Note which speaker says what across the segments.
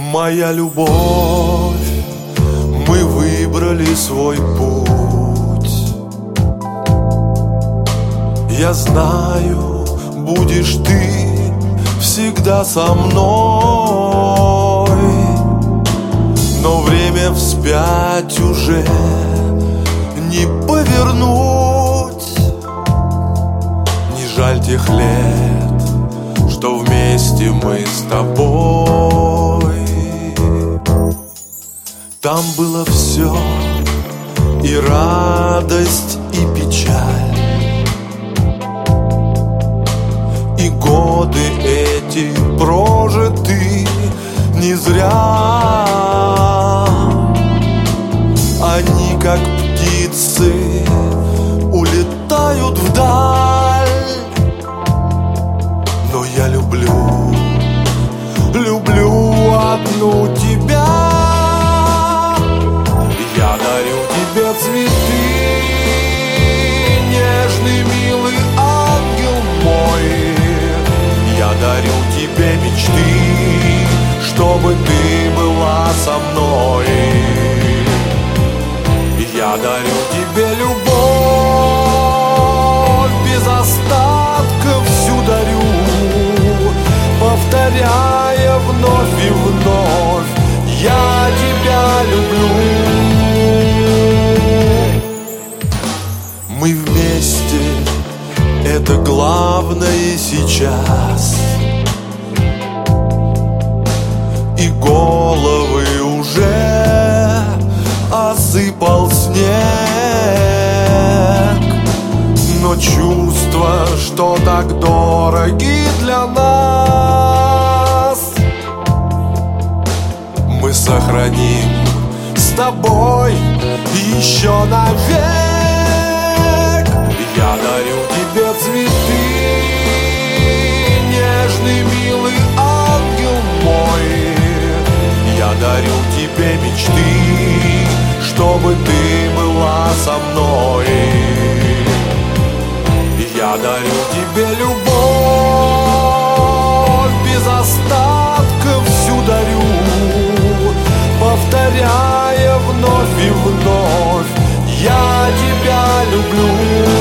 Speaker 1: Моя любовь, мы выбрали свой путь. Я знаю, будешь ты всегда со мной. Но время вспять уже не повернуть. Не жаль тех лет, что вместе мы с тобой. Там было все, и радость, и печаль, и годы эти прожиты не зря. Они, как птицы, улетают вдаль. Но я люблю одну тебя. Я дарю тебе цветы, нежный, милый ангел мой. Я дарю тебе мечты, чтобы ты была со мной. Я дарю тебе любовь, без остатка всю дарю, повторяя вновь и вновь: я тебя люблю. Мы вместе, это главное сейчас. И головы уже осыпал снег. Но чувства, что так дороги для нас, мы сохраним с тобой еще навек. Я дарю тебе цветы, нежный, милый ангел мой. Я дарю тебе мечты, чтобы ты была со мной. Я дарю тебе любовь, без остатка всю дарю, повторяя вновь и вновь: я тебя люблю.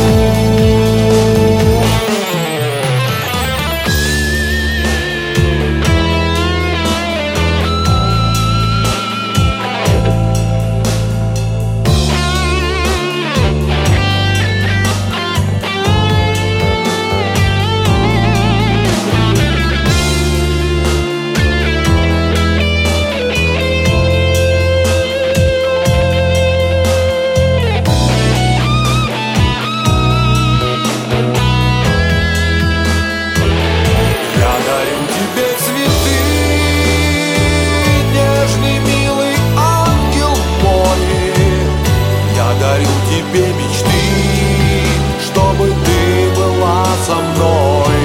Speaker 1: Тебе мечты, чтобы ты была со мной.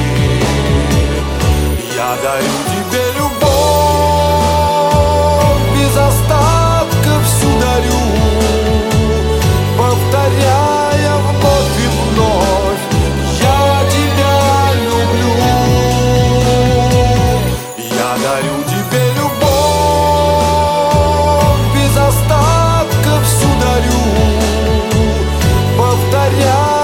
Speaker 1: Я дарю тебе любовь, без остатка всю дарю, повторяя вновь и вновь: я тебя люблю. Я дарю тебе любовь, без остатка всю дарю, повторяя